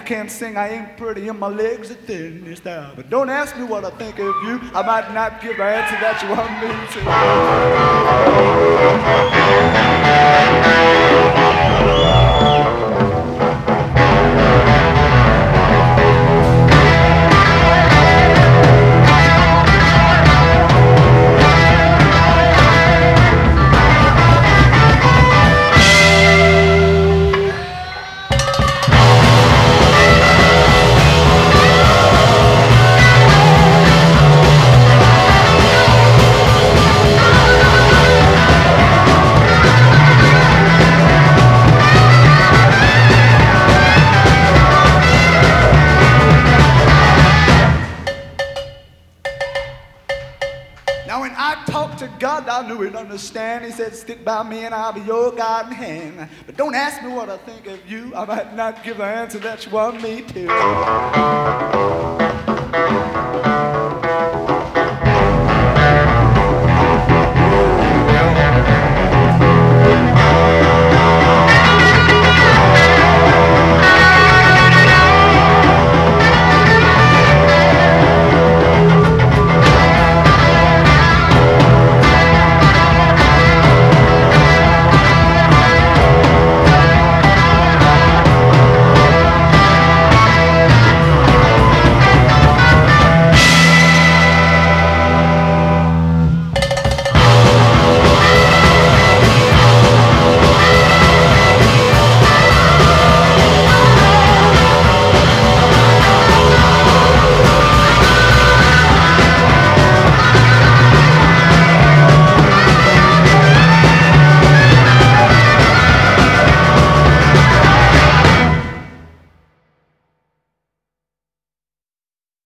can't sing, I ain't pretty, and my legs are thin. It's that. But don't ask me what I think of you. I might not give the answer that you want me Now when I talked to God, I knew he'd understand. He said, stick by me and I'll be your guiding hand. But don't ask me what I think of you. I might not give the answer that you want me to.